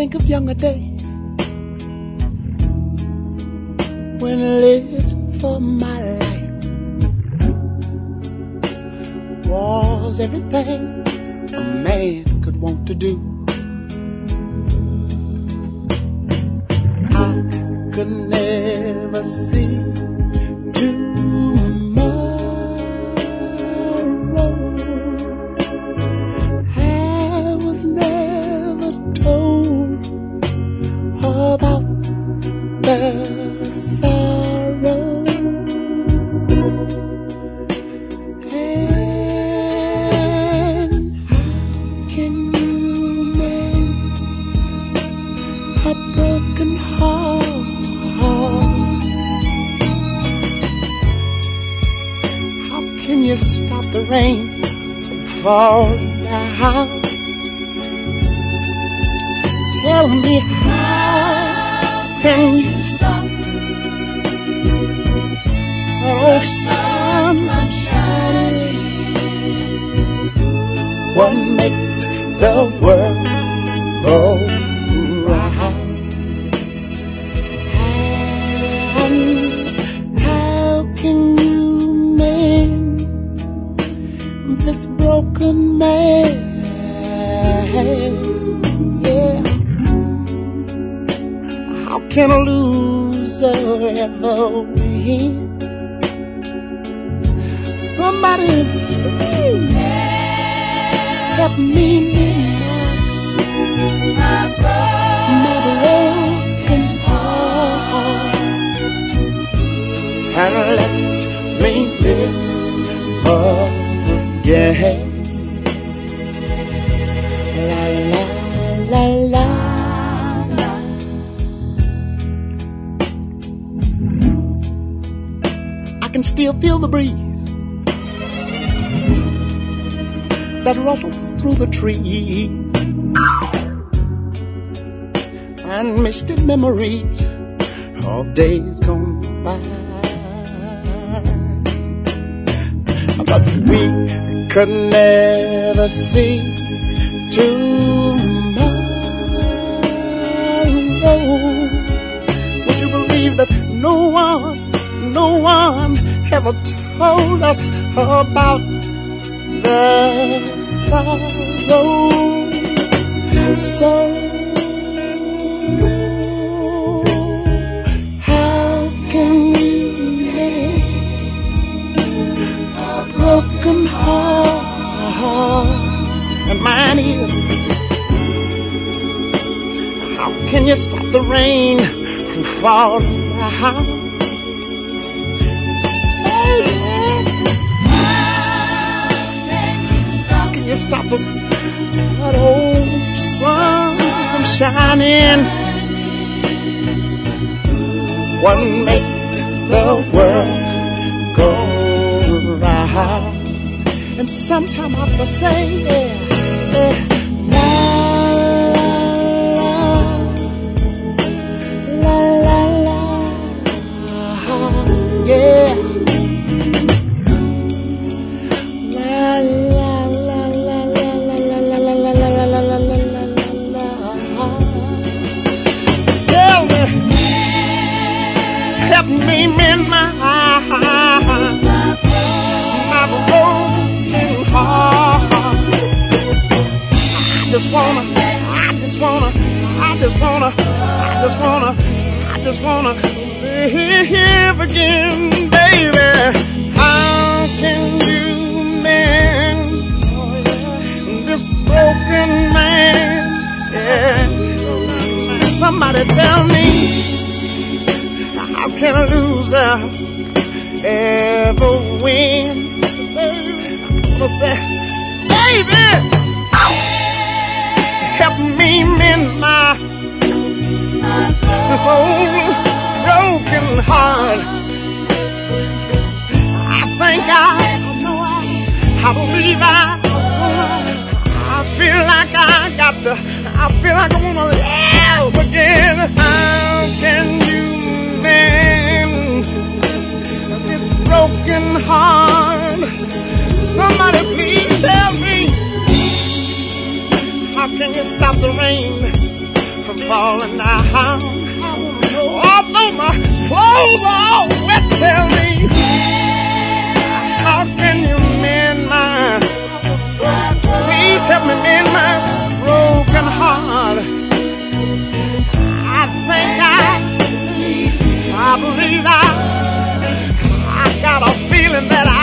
think of younger days when I lived for my life was everything a man could want to do. I could never see tomorrow. I was never told about the sorrow. And how can you mend a broken heart? How can you stop the rain from falling down? Tell me, how can you stop the sun from shining? What makes the world go round? And how can you mend this broken man? Yeah. How can a loser ever win? Somebody please help me mend my broken heart and let me live again. La la la la. I can still feel the breeze that rustles through the trees and misty memories of days gone by. But we could never see tomorrow. Would you believe that no one ever told us about the sorrow? So how can we make a broken heart? And mine is, how can you stop the rain from falling down? Stop us, that old sun from shining. What makes the world go round? And sometime I have to say, la la la la la, yeah. Help me mend my broken heart. I just wanna live again, baby. How can you mend this broken man? Yeah. Somebody tell me, how can a loser ever win? I'm gonna say, baby, help me mend this old broken heart. I believe I feel like I wanna live again. How can you mend this broken heart? Somebody please tell me, how can you stop the rain from falling down. Although my clothes are all wet, tell me, how can you mend mine? Please help me mend my broken heart. I believe I got a feeling that